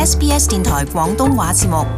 SBS 電台廣東話節目。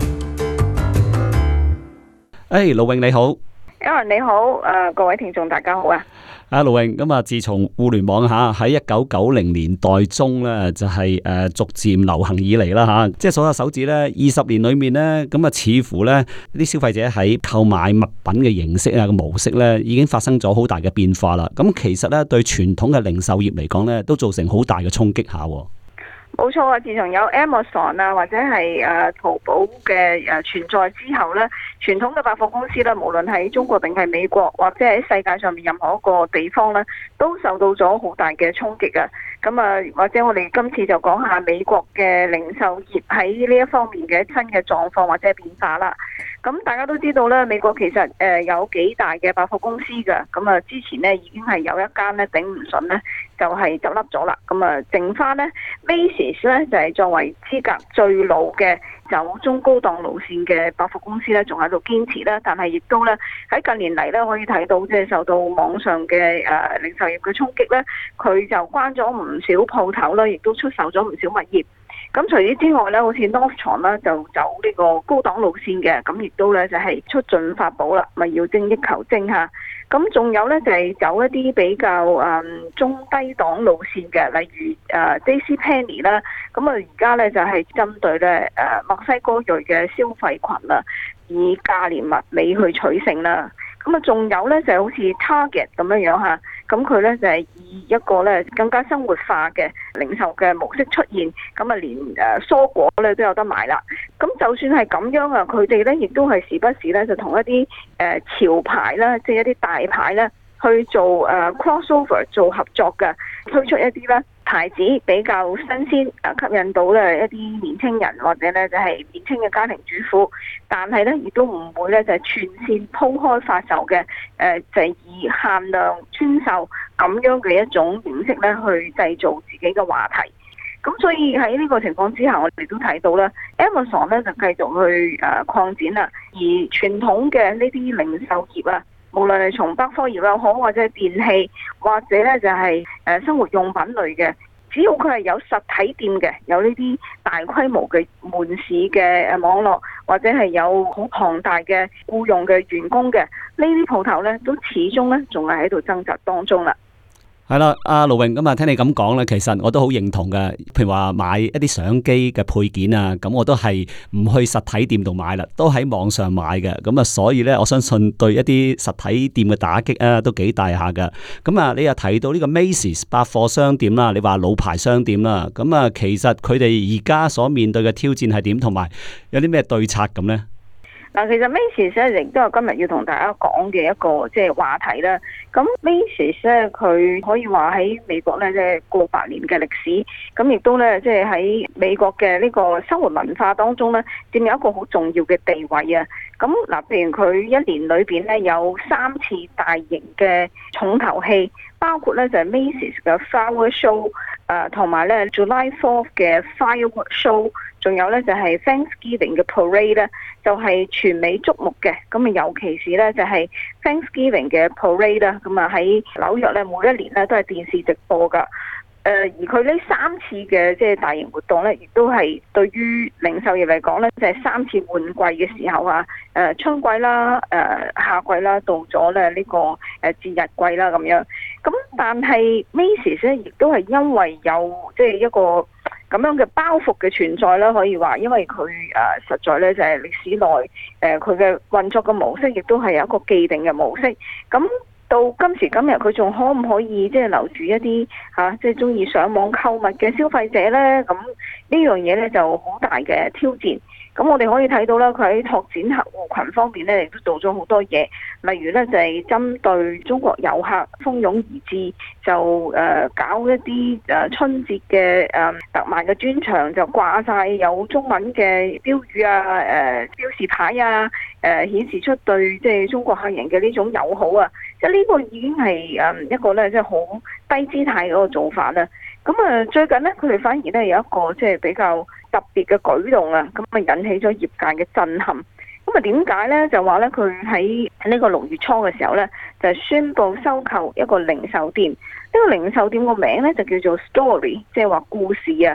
盧永你好。 Aaron 你好，各位聽眾大家好啊。 盧永，咁自從互聯網喺1990年代中咧，就係逐漸流行以嚟啦即係數下手指咧，20年裏面咧，咁似乎咧啲消費者喺購買物品嘅形式個模式咧，已經發生咗好大嘅變化啦。咁其實咧對傳統嘅零售業嚟講咧，都造成好大嘅衝擊下。 冇錯啊！自從有 Amazon 或者係淘寶嘅存在之後咧，傳統嘅百貨公司咧，無論喺中國定係美國，或者喺世界上面任何一個地方咧，都受到咗好大嘅衝擊啊！咁或者我哋今次就講下美國嘅零售業喺呢一方面嘅新嘅狀況或者變化啦。咁大家都知道咧，美國其實有幾大嘅百貨公司㗎。咁之前咧已經係有一間咧頂唔順咧，就係執笠咗啦。咁剩翻咧 Macy's 咧就係作為資格最老嘅走中高檔路線嘅百貨公司咧，仲喺度堅持啦。但係亦都咧喺近年嚟咧可以睇到，即係受到網上嘅零售業嘅衝擊咧，佢就關咗唔少鋪頭啦，亦都出售咗唔少物業。咁除此之外咧，好似 Nordstrom 啦，就走呢個高檔路線嘅，咁亦都咧就係出盡法寶啦，咪要精益求精嚇。咁仲有咧就係走一啲比較中低檔路線嘅，例如JCPenney 啦。咁而家咧就係針對咧墨西哥裔嘅消費群啦，以價廉物美去取勝啦。咁仲有咧就係好似 Target 咁樣樣嚇，咁佢咧就係以一個咧更加生活化嘅零售嘅模式出現，咁連蔬果咧都有得買啦。咁就算係咁樣啊，佢哋咧亦都係時不時咧就同一啲潮牌啦，即係一啲大牌咧去做crossover 做合作嘅，推出一啲咧牌子比較新鮮，吸引到咧一啲年輕人或者咧就係年輕嘅家庭主婦，但係咧亦都唔會咧就係全線鋪開發售嘅，就係以限量專售咁樣嘅一種形式咧去製造自己嘅話題。咁所以喺呢個情況之下，我哋都睇到啦 Amazon 咧就繼續去擴展啦，而傳統嘅呢啲零售業啊，無論係從百貨業又好，或者係電器，或者咧就係生活用品類嘅，只要佢係有實體店嘅，有呢啲大規模嘅門市嘅網絡，或者係有好龐大嘅僱用嘅員工嘅，呢啲鋪頭咧都始終咧仲係喺度掙扎當中啦。 係啦，阿盧永，咁聽你咁講咧，其實我都好認同嘅。譬如話買一啲相機嘅配件啊，咁我都係唔去實體店度買啦，都喺網上買嘅。咁所以咧，我相信對一啲實體店嘅打擊啊，都幾大下噶。咁你又提到呢個 Macy's 百貨商店啦，你話老牌商店啦，咁其實佢哋而家所面對嘅挑戰係點，同埋有啲咩對策咁呢？ 嗱，其實 Macy's 咧亦都係今日要同大家講嘅一個即係話題啦。咁 Macy's 咧，佢可以話喺美國咧即係過百年嘅歷史，咁亦都咧即係喺美國嘅呢個生活文化當中咧，佔有一個好重要嘅地位啊。咁嗱，譬如佢一年裏邊咧有3次大型嘅重頭戲，包括咧就係 Macy's 嘅 Flower Show，同埋咧 July 4th 嘅 Firework Show， 仲有咧就係 Thanksgiving 嘅 Parade 咧，就係全美矚目嘅。咁尤其是咧就係 Thanksgiving 嘅 Parade 啦，咁喺紐約咧每一年咧都係電視直播噶。而佢呢3次嘅即係大型活動咧，亦都係對於零售業嚟講咧，就係3次換季嘅時候啊，春季啦、夏季啦，到咗咧呢個節日季啦咁樣。咁但係 Macy's 咧，亦都係因為有即係一個咁樣嘅包袱嘅存在啦，可以話，因為佢實在咧就係歷史內佢嘅運作嘅模式，亦都係有一個既定嘅模式。咁到今時今日，佢仲可唔可以即係留住一啲即係中意上網購物嘅消費者呢？咁呢樣嘢呢就好大嘅挑戰。咁我哋可以睇到啦，佢喺拓展客戶群方面呢，亦都做咗好多嘢。例如呢，就係針對中國遊客蜂擁而至，就搞一啲春節嘅特賣嘅專場，就掛晒有中文嘅標語啊、標示牌啊，顯示出對即係中國客人嘅呢種友好啊。即係呢個已經係一個咧，即係好低姿態嗰個做法啦。咁最近呢，佢哋反而咧有一個即係比較特別嘅舉動啊，咁引起咗業界嘅震撼。咁點解呢？就話咧，佢喺呢個6月初嘅時候咧，就宣布收購一個零售店。呢個零售店個名咧就叫做 Story， 即係話故事啊。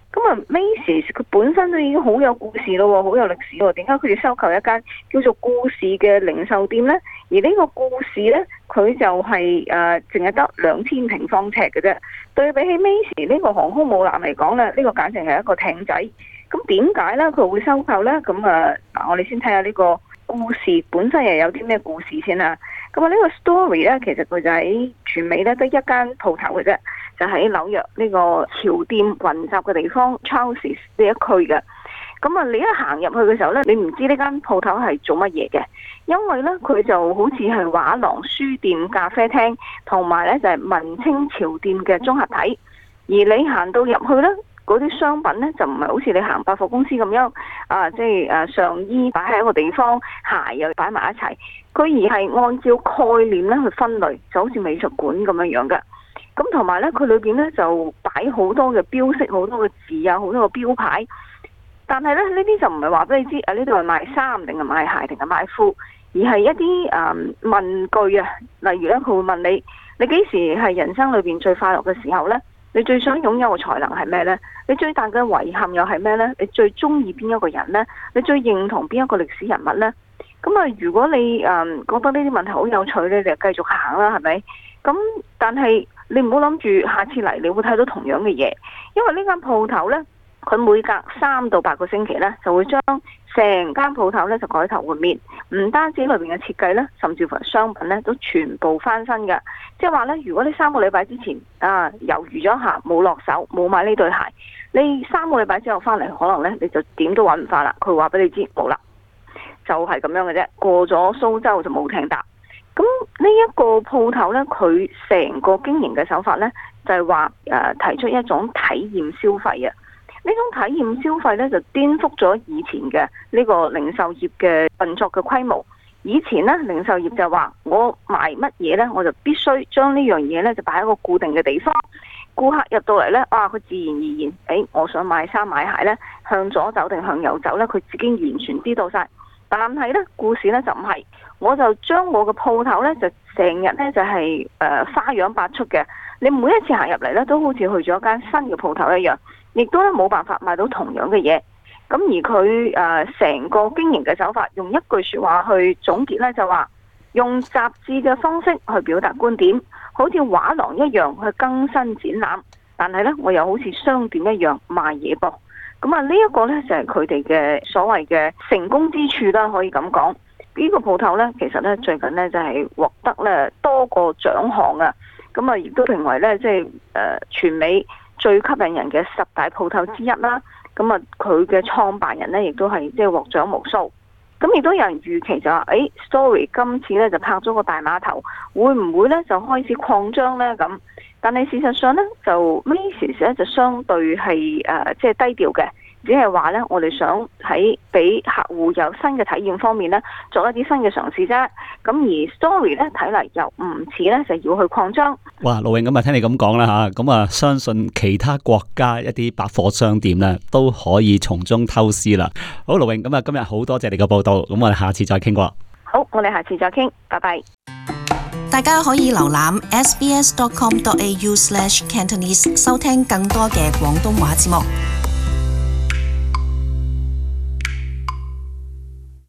咁啊 Macy's 佢本身都已經好有故事咯，好有歷史喎。點解佢要收購一間叫做故事嘅零售店呢？而呢個故事呢，佢就係淨係得2000平方尺嘅啫。對比起 Macy's 呢個航空母艦嚟講咧，呢個簡直係一個艇仔。咁點解呢？佢會收購呢？咁我哋先睇下呢個故事本身又有啲咩故事先啦。咁啊，呢個 story 呢，其實佢就喺全美呢得一間鋪頭嘅啫。就喺紐約呢個潮店雲集嘅地方 Charles 呢一區嘅。咁啊，你一行入去嘅時候呢，你唔知呢間鋪頭係做乜嘢嘅，因為呢，佢就好似係畫廊、書店、咖啡廳同埋呢就係文青潮店嘅綜合體。而你行到入去呢，嗰啲商品呢，就唔係好似你行百貨公司咁樣即係上衣擺喺一個地方，鞋又擺埋一齊，佢而係按照概念呢去分類，就好似美術館咁樣樣嘅。咁同埋咧，佢裏邊咧就擺好多嘅標識，好多嘅字啊，好多嘅標牌。但係咧，呢啲就唔係話俾你知，呢度係賣衫定係賣鞋定係賣褲，而係一啲問句啊。例如咧，佢會問你：你幾時係人生裏邊最快樂嘅時候咧？你最想擁有嘅才能係咩咧？你最大嘅遺憾又係咩咧？你最中意邊一個人咧？你最認同邊一個歷史人物咧？咁啊，如果你覺得呢啲問題好有趣咧，你就繼續行啦，係咪？咁但係你唔好諗住下次嚟你會睇到同樣嘅嘢，因為呢間鋪頭呢，佢每隔3到8個星期呢，就會將成間鋪頭呢就改頭換面，唔單止裏邊嘅設計呢，甚至乎商品呢都全部翻新嘅。即係話呢，如果你3個禮拜之前猶豫咗下，冇落手冇買呢對鞋，你3個禮拜之後翻嚟，可能呢你就點都揾唔翻啦。佢話俾你知冇啦，就係咁樣嘅啫。過咗蘇州就冇艇搭。咁呢一個鋪頭呢，佢成個經營嘅手法呢，就係話提出一種體驗消費啊！呢種體驗消費呢，就顛覆咗以前嘅呢個零售業嘅運作嘅規模。以前呢，零售業就話我賣乜嘢呢，我就必須將呢樣嘢呢就擺喺一個固定嘅地方。顧客入到嚟呢，佢自然而然，我想買衫買鞋呢，向左走定向右走呢，佢自己完全知道晒。但係呢，故事呢就唔係。我就將我嘅鋪頭呢，就成日呢，就係花樣百出嘅。你每一次行入嚟呢，都好似去咗一間新嘅鋪頭一樣，亦都呢冇辦法買到同樣嘅嘢。咁而佢成個經營嘅手法，用一句說話去總結呢，就話用雜誌嘅方式去表達觀點，好似畫廊一樣去更新展覽。但係呢，我又好似商店一樣賣嘢噃。咁啊，呢一個呢，就係佢哋嘅所謂嘅成功之處啦，可以咁講。呢個鋪頭呢，其實呢，最近呢，就係獲得呢多個獎項啊，咁啊亦都評為呢，即係全美最吸引人嘅10大鋪頭之一啦。咁啊，佢嘅創辦人呢，亦都係即係獲獎無數。咁亦都有人預期就話，Story 今次呢，就拍咗個大碼頭，會唔會呢，就開始擴張呢？咁，但係事實上呢，就 Macy's 呢，就相對係即係低調嘅。只係話呢，我哋想喺俾客戶有新嘅體驗方面呢，做一啲新嘅嘗試啫。咁而 Story 呢，睇嚟又唔似呢，就要去擴張。 哇，盧穎咁啊，聽你咁講啦吓，咁啊，相信其他國家一啲百貨商店呢，都可以從中偷師啦。好，盧穎咁啊，今日好多謝你嘅報道，咁我哋下次再傾過。 好，我哋下次再傾，拜拜。 大家可以瀏覽 sbs.com.au/Cantonese 收聽更多嘅廣東話節目。